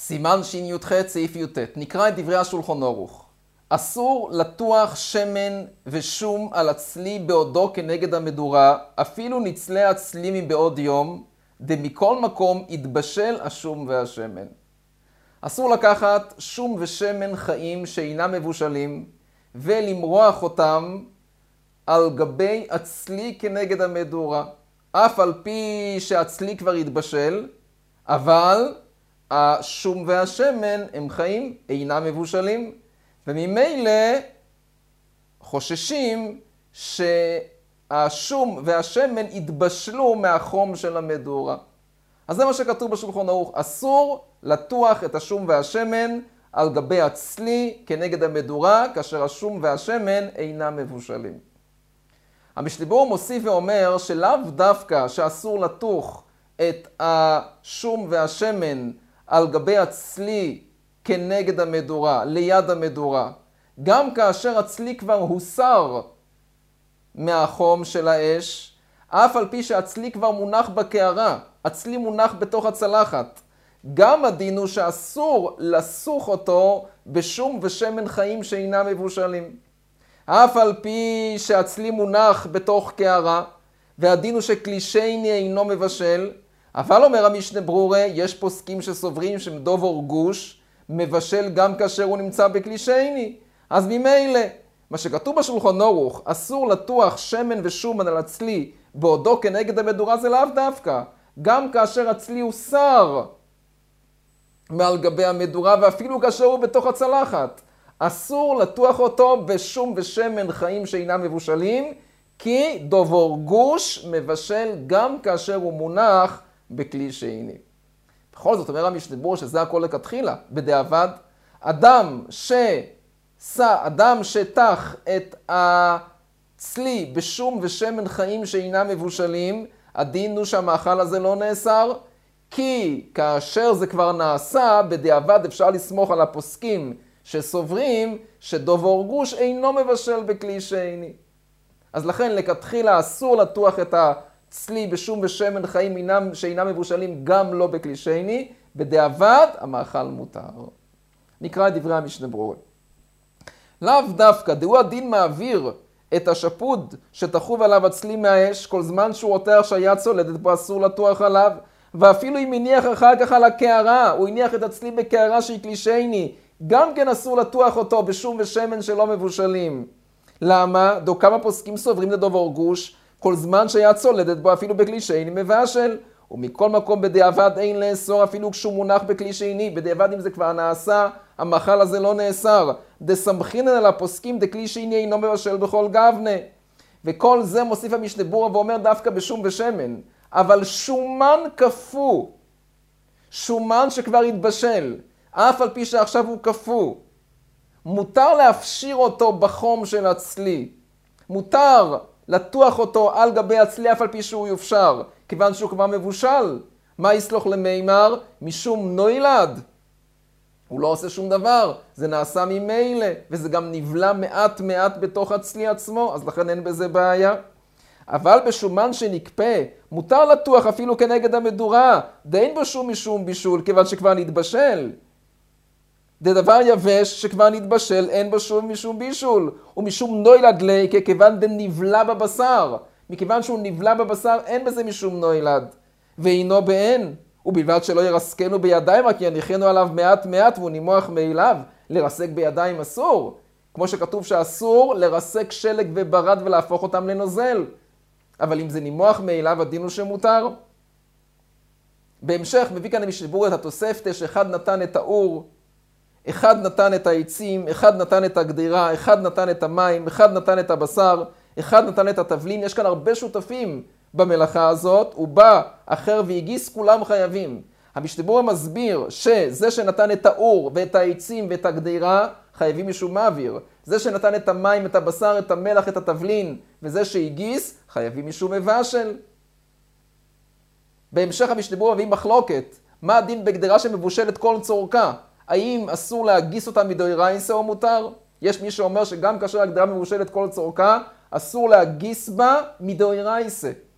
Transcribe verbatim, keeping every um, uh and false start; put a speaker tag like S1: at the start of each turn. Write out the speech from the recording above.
S1: סימן שי"ח סעיף י"ט, נקרא את דברי השולחן ערוך. אסור לטוח שמן ושום על הצלי בעודו כנגד המדורה, אפילו נצלה הצלי מבעוד יום, דמכל מקום יתבשל השום והשמן. אסור לקחת שום ושמן חיים שאינם מבושלים, ולמרוח אותם על גבי הצלי כנגד המדורה, אף על פי שהצלי כבר יתבשל, אבל השום והשמן הם חיים, אינם מבושלים, וממילא חוששים שהשום והשמן יתבשלו מהחום של המדורה. אז זה מה שכתוב בשולחן ערוך, אסור לטוח את השום והשמן על גבי הצלי כנגד המדורה, כאשר השום והשמן אינם מבושלים. המשנה ברורה מוסיף ואומר שלאו דווקא שאסור לטוח את השום והשמן על גבי הצלי כנגד המדורה, ליד המדורה. גם כאשר הצלי כבר הוסר מהחום של האש, אף על פי שהצלי כבר מונח בקערה, הצלי מונח בתוך הצלחת. גם הדין הוא שאסור לסוך אותו בשום ושמן חיים שאינם מבושלים. אף על פי שהצלי מונח בתוך קערה, והדין הוא שכלי שני אינו מבשל, אבל אומר המשנה ברורה, יש פוסקים שסוברים שמדובר גוש מבשל גם כאשר הוא נמצא בכלי שני. אז ממילא, מה שכתוב בשולחן ערוך, אסור לטוח שמן ושומן על הצלי בעודו כנגד המדורה, זה לאו דווקא. גם כאשר הצלי הוסר מעל גבי המדורה, ואפילו כאשר הוא בתוך הצלחת, אסור לטוח אותו בשום ושמן חיים שאינם מבושלים, כי דובר גוש מבשל גם כאשר הוא מונח בכלי שני. בכל זאת אומר המשנה ברורה שזה הכל לכתחילה, בדיעבד. אדם שסע, אדם שטח את הצלי בשום ושמן חיים שאינם מבושלים, הדין הוא שהמאכל הזה לא נאסר, כי כאשר זה כבר נעשה, בדיעבד אפשר לסמוך על הפוסקים שסוברים שדובר גוש אינו מבשל בכלי שני. אז לכן לכתחילה אסור לטוח את הצלי בשום ושמן חיים אינם, שאינם מבושלים גם לא בכלי שני, בדיעבד המאכל מותר. נקרא את דברי המשנה ברורה. לאו דווקא, דהו הדין מעביר את השפוד שתחוב עליו הצלי מהאש, כל זמן שהוא רותח שהיה צולדת בו אסור לטוח עליו, ואפילו אם הניח אחר כך על הקערה, הוא הניח את הצלי בקערה שהיא כלי שני, גם כן אסור לטוח אותו בשום ושמן שלא מבושלים. למה? דו כמה פוסקים סוברים לדובר גוש, כל זמן שהיה צולדת בו אפילו בכלי שני מבשל, ומכל מקום בדיעבד אין לאסור אפילו כשהוא מונח בכלי שני, בדיעבד אם זה כבר נעשה, המאכל הזה לא נאסר. דסמכינן על הפוסקים דכלי שני אינו מבשל בכל גבנה. וכל זה מוסיף המשנה ברורה ואומר דווקא בשום ושמן. אבל שומן קפוא, שומן שכבר התבשל, אף על פי שעכשיו הוא קפוא, מותר להפשיר אותו בחום של הצלי. מותר לטוח אותו על גבי הצלי אף על פי שהוא יופשר, כיוון שהוא כבר מבושל. מה יסלוח למימר? משום נוילד. הוא לא עושה שום דבר, זה נעשה ממילא, וזה גם נבלע מעט מעט בתוך הצלי עצמו, אז לכן אין בזה בעיה. אבל בשומן שנקפה, מותר לטוח אפילו כנגד המדורה, דאין בו שום משום בישול, כיוון שכבר נתבשל. זה דבר יבש שכבר נתבשל, אין בו שום משום בישול, ומשום נוילד לי, כיוון דנבלע בבשר. מכיוון שהוא נבלע בבשר, אין בזה משום נוילד. ואינו באין, ובלבד שלא ירסקנו בידיים, רק יניחנו עליו מעט מעט, והוא נימוח מאליו, לרסק בידיים אסור. כמו שכתוב שאסור לרסק שלג וברד ולהפוך אותם לנוזל. אבל אם זה נימוח מאליו, הדין הוא שמותר. בהמשך מביא כאן המשנה ברורה את התוספתא, שאחד נתן את האור, אחד נתן את העצים, אחד נתן את הגדירה, אחד נתן את המים, אחד נתן את הבשר, אחד נתן את התבלין. יש כאן הרבה שותפים במלאכה הזאת, הוא בא אחר והגיס, כולם חייבים. המשנה ברורה מסביר שזה שנתן את האור ואת העצים ואת הגדירה, חייבים משום מעביר. זה שנתן את המים, את הבשר, את המלח, את התבלין, וזה שהגיס, חייבים משום מבשל. בהמשך המשנה ברורה מביא מחלוקת. מה הדין בגדרה שמבושלת כל צורכה? האם אסור להגיס אותה מדאורייתא או מותר? יש מי שאומר שגם כאשר הגדרה מבושלת כל צורכה, אסור להגיס בה מדאורייתא.